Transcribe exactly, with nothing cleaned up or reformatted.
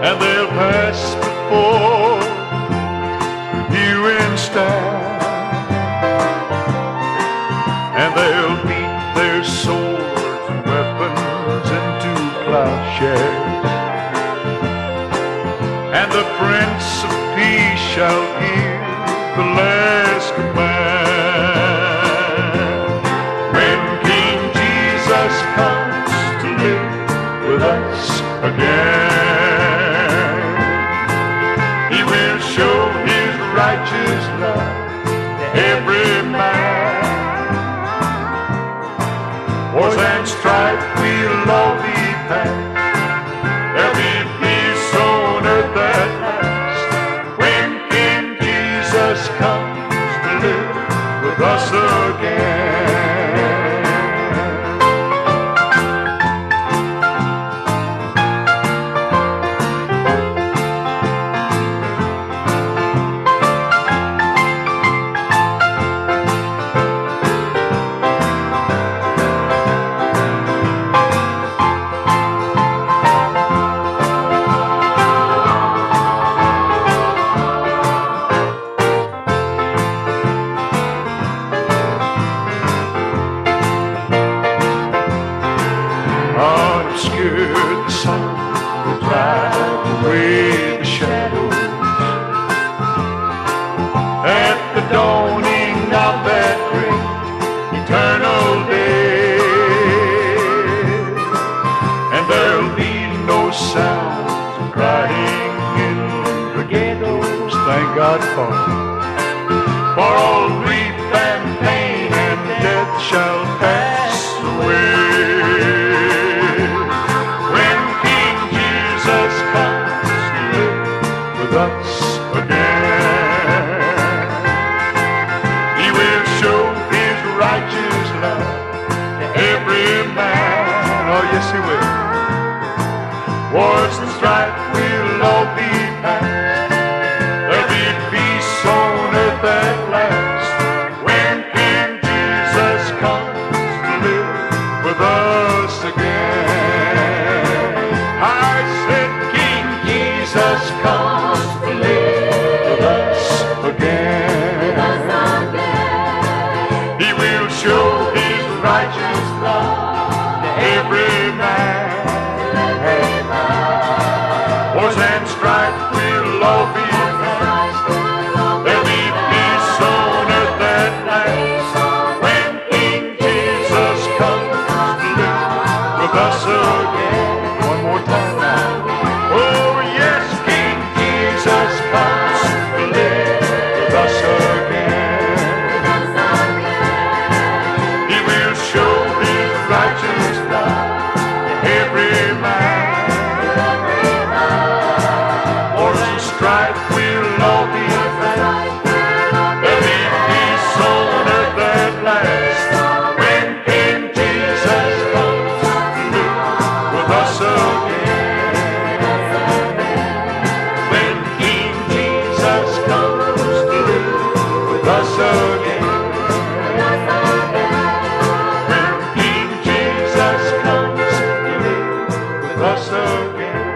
and they'll pass before you and stand, and they'll beat their swords and weapons into plowshares, and the Prince of Peace shall hear the last command. When King Jesus comes to live with us again, He will show His righteous love to every man. Wars and strife will all be past. There'll be peace on earth at last when King Jesus comes to live with us again. Obscure the sun will drive away the shadows at the dawning of that great eternal day, and there'll be no sounds of crying in the ghettos. Thank God for for all grief and pain and death shall pass away. Us again, He will show His righteous love to every man. Oh yes, He will. Wars and strife will all be past. There'll be peace on earth at last when King Jesus comes to live with us again. I said King Jesus comes again. He will show His righteous love to every man. Wars and strife will all be past. There'll be peace on earth at last when King Jesus comes to live with us again. One more time now. Oh yes, King Jesus comes to live with us again. He will show His righteous love to every man. Wars and strife will all be past. There'll be peace on earth at last when King Jesus comes to live with us again. When King Jesus comes to live with us again. When King Jesus comes to live with us again.